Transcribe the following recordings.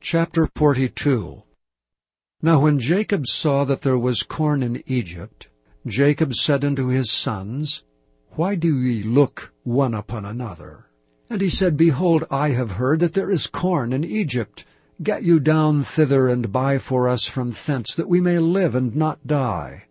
Chapter 42. Now when Jacob saw that there was corn in Egypt, Jacob said unto his sons, Why do ye look one upon another? And he said, Behold, I have heard that there is corn in Egypt. Get you down thither, and buy for us from thence, that we may live and not die.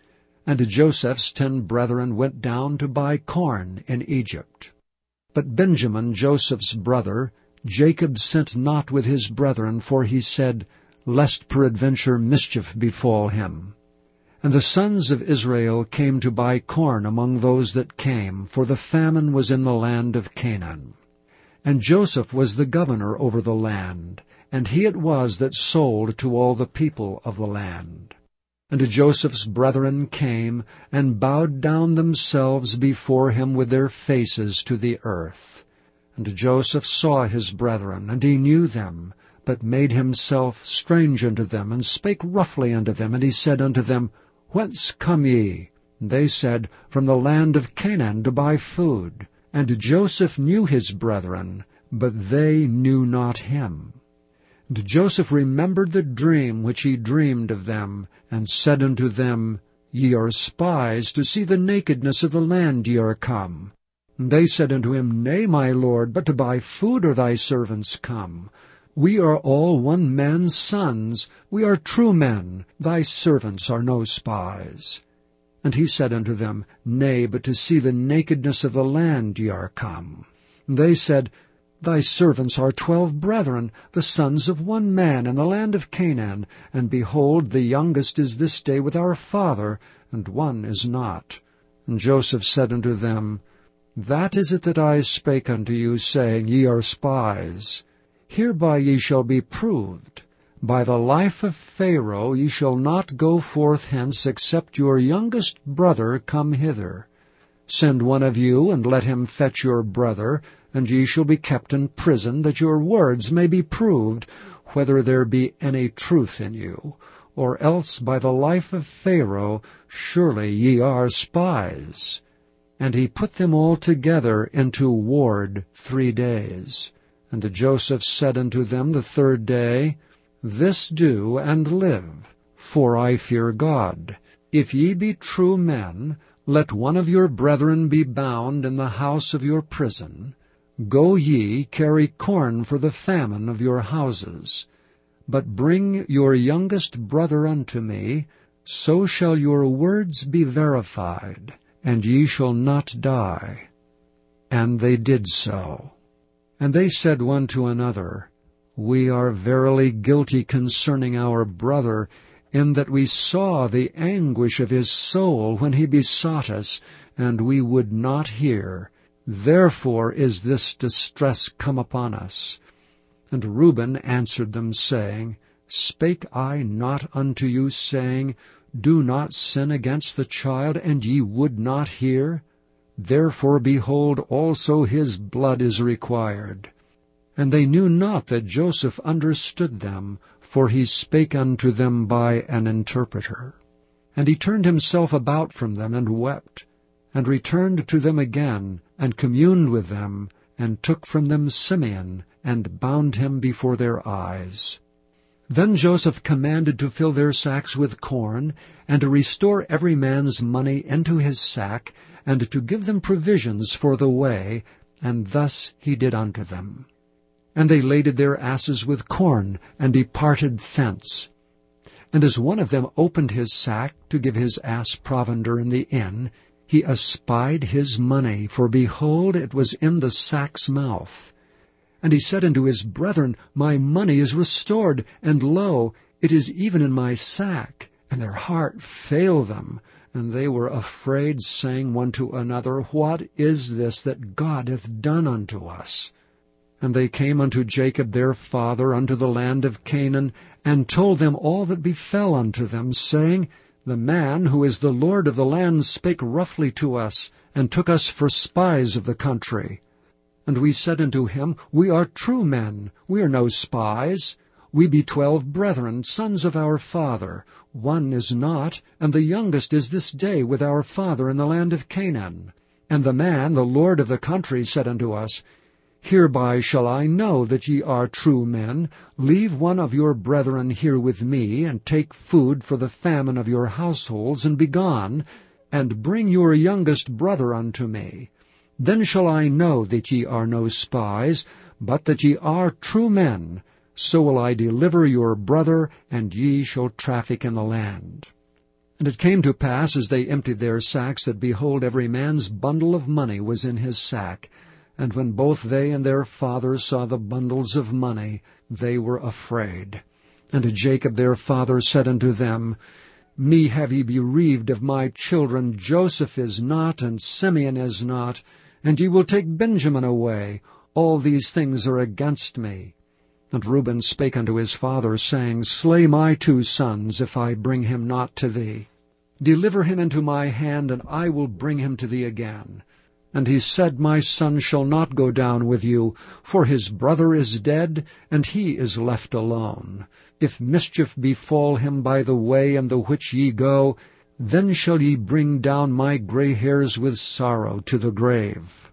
And Joseph's 10 brethren went down to buy corn in Egypt. But Benjamin, Joseph's brother, Jacob sent not with his brethren, for he said, Lest peradventure mischief befall him. And the sons of Israel came to buy corn among those that came, for the famine was in the land of Canaan. And Joseph was the governor over the land, and he it was that sold to all the people of the land. And Joseph's brethren came, and bowed down themselves before him with their faces to the earth. And Joseph saw his brethren, and he knew them, but made himself strange unto them, and spake roughly unto them. And he said unto them, Whence come ye? And they said, From the land of Canaan to buy food. And Joseph knew his brethren, but they knew not him. And Joseph remembered the dream which he dreamed of them, and said unto them, Ye are spies, to see the nakedness of the land ye are come. And they said unto him, Nay, my lord, but to buy food are thy servants come. We are all one man's sons. We are true men. Thy servants are no spies. And he said unto them, Nay, but to see the nakedness of the land ye are come. And they said, Thy servants are 12 brethren, the sons of one man in the land of Canaan. And behold, the youngest is this day with our father, and one is not. And Joseph said unto them, That is it that I spake unto you, saying, Ye are spies. Hereby ye shall be proved. By the life of Pharaoh ye shall not go forth hence, except your youngest brother come hither. Send one of you, and let him fetch your brother, and ye shall be kept in prison, that your words may be proved, whether there be any truth in you. Or else by the life of Pharaoh, surely ye are spies. And he put them all together into ward 3 days. And Joseph said unto them the 3rd day, This do, and live, for I fear God. If ye be true men, let one of your brethren be bound in the house of your prison. Go ye, carry corn for the famine of your houses. But bring your youngest brother unto me, so shall your words be verified, and ye shall not die. And they did so. And they said one to another, We are verily guilty concerning our brother, in that we saw the anguish of his soul when he besought us, and we would not hear. Therefore is this distress come upon us. And Reuben answered them, saying, Spake I not unto you, saying, Do not sin against the child, and ye would not hear? Therefore, behold, also his blood is required. And they knew not that Joseph understood them, for he spake unto them by an interpreter. And he turned himself about from them, and wept, and returned to them again, and communed with them, and took from them Simeon, and bound him before their eyes. Then Joseph commanded to fill their sacks with corn, and to restore every man's money into his sack, and to give them provisions for the way, and thus he did unto them. And they laded their asses with corn, and departed thence. And as one of them opened his sack to give his ass provender in the inn, he espied his money, for behold, it was in the sack's mouth. And he said unto his brethren, My money is restored, and lo, it is even in my sack. And their heart failed them, and they were afraid, saying one to another, What is this that God hath done unto us? And they came unto Jacob their father unto the land of Canaan, and told them all that befell unto them, saying, The man who is the lord of the land spake roughly to us, and took us for spies of the country. And we said unto him, We are true men, we are no spies. We be 12 brethren, sons of our father. One is not, and the youngest is this day with our father in the land of Canaan. And the man, the lord of the country, said unto us, Hereby shall I know that ye are true men. Leave one of your brethren here with me, and take food for the famine of your households, and begone, and bring your youngest brother unto me. Then shall I know that ye are no spies, but that ye are true men. So will I deliver your brother, and ye shall traffic in the land. And it came to pass, as they emptied their sacks, that, behold, every man's bundle of money was in his sack. And when both they and their father saw the bundles of money, they were afraid. And Jacob their father said unto them, Me have ye bereaved of my children. Joseph is not, and Simeon is not, and ye will take Benjamin away. All these things are against me. And Reuben spake unto his father, saying, Slay my 2 sons, if I bring him not to thee. Deliver him into my hand, and I will bring him to thee again. And he said, My son shall not go down with you, for his brother is dead, and he is left alone. If mischief befall him by the way in the which ye go, then shall ye bring down my gray hairs with sorrow to the grave.